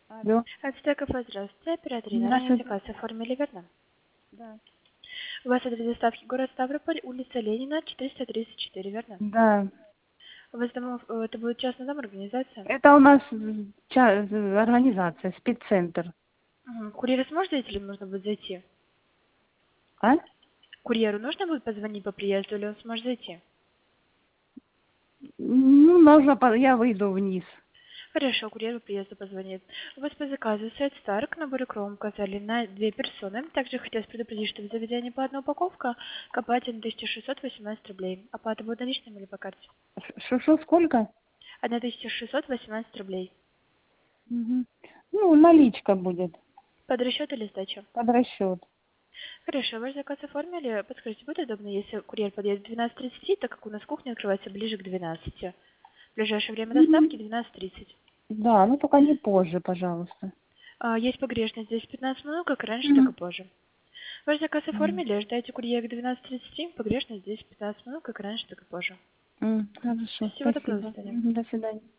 Алло. Ацтека, здравствуйте. Оператор ранее Здравствуйте. заказ оформили, верно? Да. У вас адрес доставки город Ставрополь, улица Ленина, 434, верно? Да. У вас это будет частный дом, организация? Это у нас организация, спеццентр. Курьеру сможет зайти или нужно будет зайти? А? Курьеру нужно будет позвонить по приезду или он сможет зайти? Ну, можно, я выйду вниз. Хорошо, курьер по приезду позвонит. У вас по заказу сайт Старк, набор икру указали на 2 персоны. Также хотелось предупредить, что в заведении по одной упаковка к оплате на 1618 рублей. Оплата будет наличными или по карте? Что, сколько? 1618 рублей. Мгм. Ну, наличка будет. Под расчет или сдача? Под расчет. Хорошо, ваш заказ оформили. Подскажите, будет удобно, если курьер подъедет в 12:30, так как у нас кухня открывается ближе к 12. В ближайшее время доставки Мгм. 12:30. Да, ну только не позже, пожалуйста. Есть погрешность здесь 15 минут, как раньше, так и Мгм. позже. Ваш заказ Мгм. оформили, ждайте курьера к 12:30, погрешность здесь 15 минут, как раньше, так и позже. Хорошо, Всего доброго, до спасибо. свидания. Мгм, до свидания.